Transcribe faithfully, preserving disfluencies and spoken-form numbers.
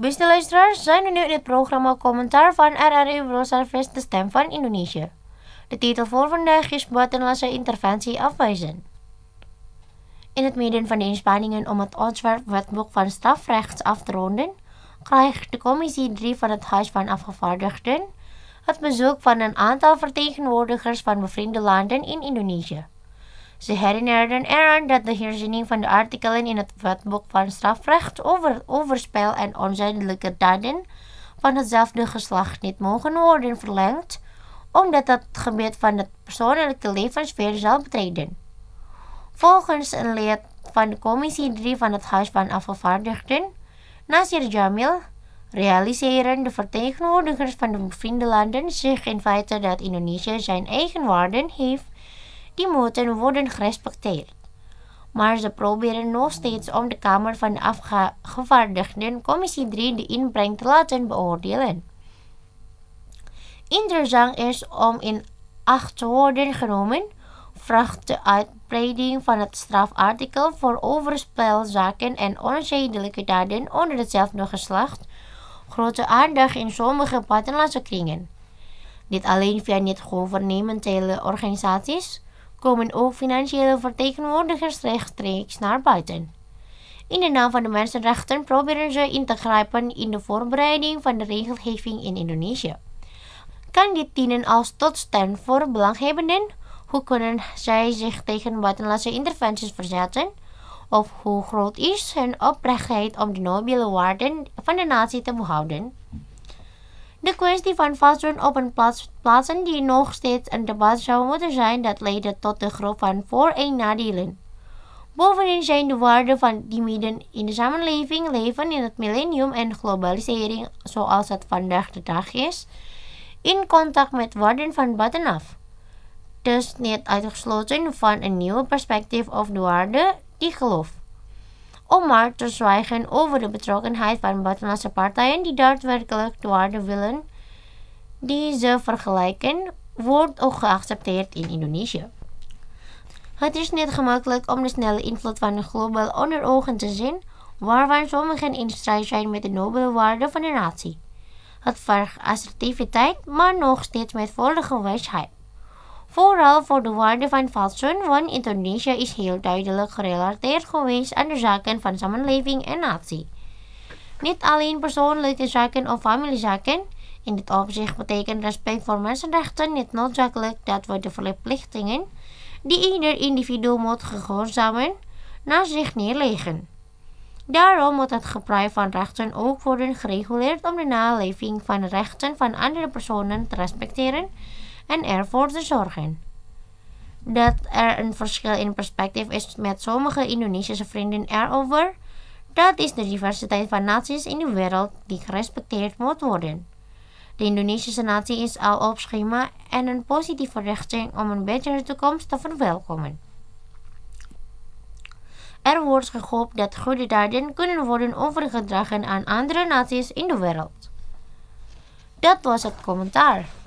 Beste luisteraars, zijn we nu in het programma Commentaar van R R U World Service, de stem van Indonesië. De titel voor vandaag is Buitenlandse interventie afwijzen. In het midden van de inspanningen om het ontwerpwetboek van strafrecht af te ronden, krijgt de commissie drie van het Huis van Afgevaardigden het bezoek van een aantal vertegenwoordigers van bevriende landen in Indonesië. Ze herinnerden eraan dat de herziening van de artikelen in het wetboek van strafrecht over overspel en onzedelijke daden van hetzelfde geslacht niet mogen worden verlengd, omdat dat het gebied van het persoonlijke levensfeer zal betreden. Volgens een lid van de commissie drie van het Huis van Afgevaardigden, Nasir Jamil, realiseren de vertegenwoordigers van de bevriende landen zich in feite dat Indonesië zijn eigen waarden heeft die moeten worden gerespecteerd. Maar ze proberen nog steeds om de Kamer van de Afgevaardigden Commissie drie de inbreng te laten beoordelen. Interessant is om in acht te worden genomen, vraagt de uitbreiding van het strafartikel voor overspelzaken en onzedelijke daden onder hetzelfde geslacht grote aandacht in sommige buitenlandse kringen. Niet alleen via niet-gouvernementele organisaties komen ook financiële vertegenwoordigers rechtstreeks naar buiten. In de naam van de mensenrechten proberen ze in te grijpen in de voorbereiding van de regelgeving in Indonesië. Kan dit dienen als tot steun voor belanghebbenden? Hoe kunnen zij zich tegen buitenlandse interventies verzetten? Of hoe groot is hun oprechtheid om de nobele waarden van de natie te behouden? De kwestie van fatsoen op een plaats plaatsen die nog steeds een debat zou moeten zijn, dat leidt tot de groep van voor- en nadelen. Bovendien zijn de waarden van die midden in de samenleving leven in het millennium en globalisering, zoals het vandaag de dag is, in contact met waarden van buitenaf. Dus niet uitgesloten van een nieuw perspectief of de waarde die geloof. Om maar te zwijgen over de betrokkenheid van buitenlandse partijen die daadwerkelijk de waarden willen die ze vergelijken, wordt ook geaccepteerd in Indonesië. Het is niet gemakkelijk om de snelle invloed van de globaal onder ogen te zien, waarvan sommigen in strijd zijn met de nobele waarden van de natie. Het vergt assertiviteit, maar nog steeds met volle wijsheid. Vooral voor de waarde van fatsoen, want Indonesië is heel duidelijk gerelateerd geweest aan de zaken van samenleving en natie. Niet alleen persoonlijke zaken of familiezaken. In dit opzicht betekent respect voor mensenrechten niet noodzakelijk dat we de verplichtingen die ieder individu moet gehoorzamen naar zich neerleggen. Daarom moet het gebruik van rechten ook worden gereguleerd om de naleving van de rechten van andere personen te respecteren en ervoor te zorgen. Dat er een verschil in perspectief is met sommige Indonesische vrienden erover, dat is de diversiteit van naties in de wereld die gerespecteerd moet worden. De Indonesische natie is al op schema en een positieve richting om een betere toekomst te verwelkomen. Er wordt gehoopt dat goede daden kunnen worden overgedragen aan andere naties in de wereld. Dat was het commentaar.